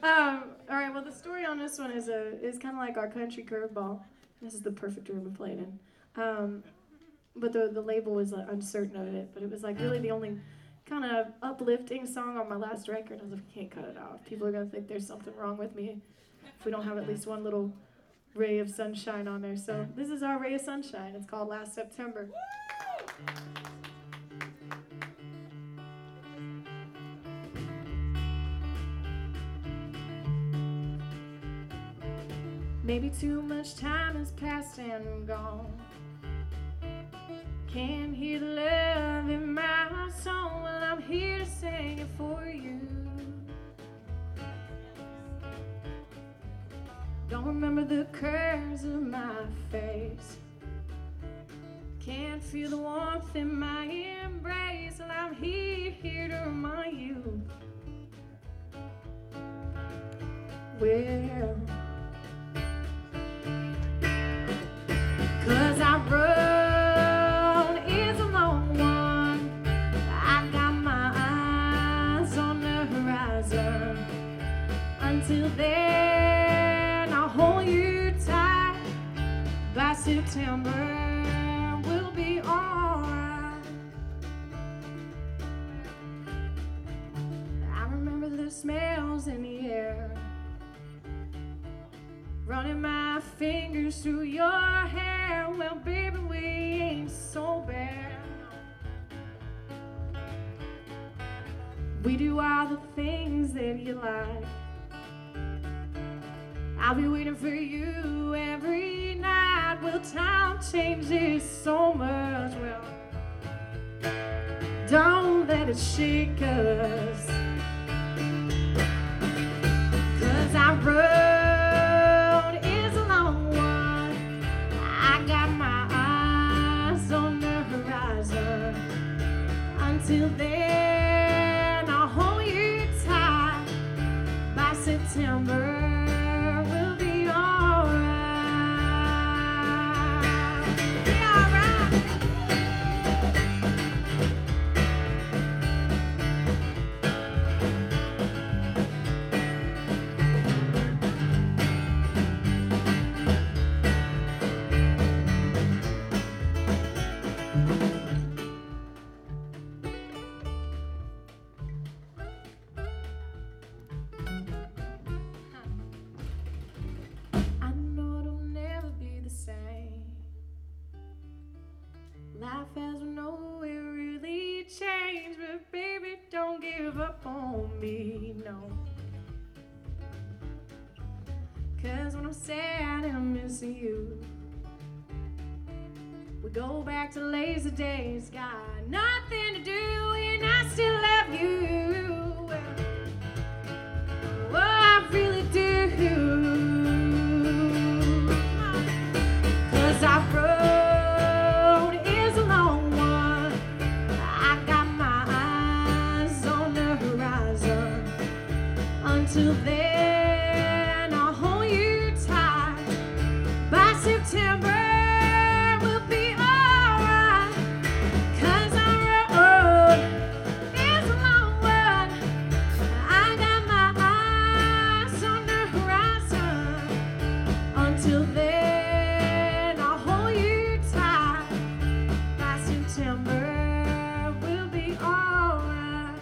All right. Well, the story on this one is kind of like our country curveball. This is the perfect room to play it in. But the label was uncertain of it. But it was like really the only kind of uplifting song on my last record. I was like, I can't cut it off. People are gonna think there's something wrong with me if we don't have at least one little ray of sunshine on there. So this is our ray of sunshine. It's called Last September. Maybe too much time has passed and gone. Can't hear the love in my song. Well, I'm here to sing it for you. Don't remember the curves of my face. Can't feel the warmth in my embrace. Well, I'm here to remind you. Well, 'cause our road is a long one. I got my eyes on the horizon. Until then, I'll hold you tight. By September, we'll be alright. I remember the smells in the air, running my fingers through your hair. Well, baby, we ain't so bad. We do all the things that you like. I'll be waiting for you every night. Well, time changes so much. Well, don't let it shake us. 'Cause I road is a long one. I got my eyes on the horizon. Until then, I'll hold you tight. By September, we'll be alright. Be alright. I know it'll never be the same. Life has nowhere really changed, but baby, don't give up on me, no. 'Cause when I'm sad and I'm missing you, we go back to lazy days. Got nothing to do and I still love you. Oh, I really do. 'Cause our road is a long one. I got my eyes on the horizon. Until then, I'll hold you tight. By September, we'll be alright. 'Cause our road is a long one. I got my eyes on the horizon. Until then, I'll hold you tight. By September, we'll be alright.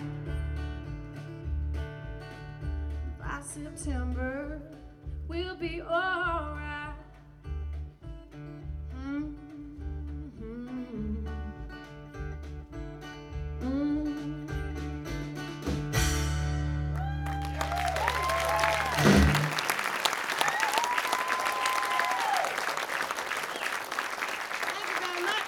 By September, we'll be alright. Mm-hmm. Mm. Thank you very much.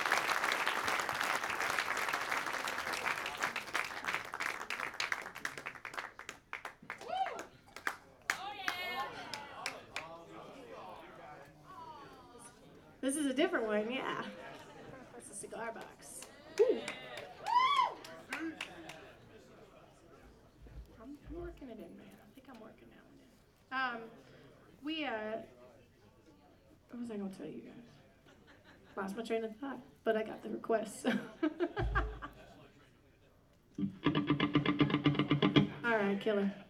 This is a different one, yeah. That's a cigar box. Ooh. I'm working it in, man. I think I'm working that one in. What was I gonna tell you guys? Lost my train of thought, but I got the request. So. All right, killer.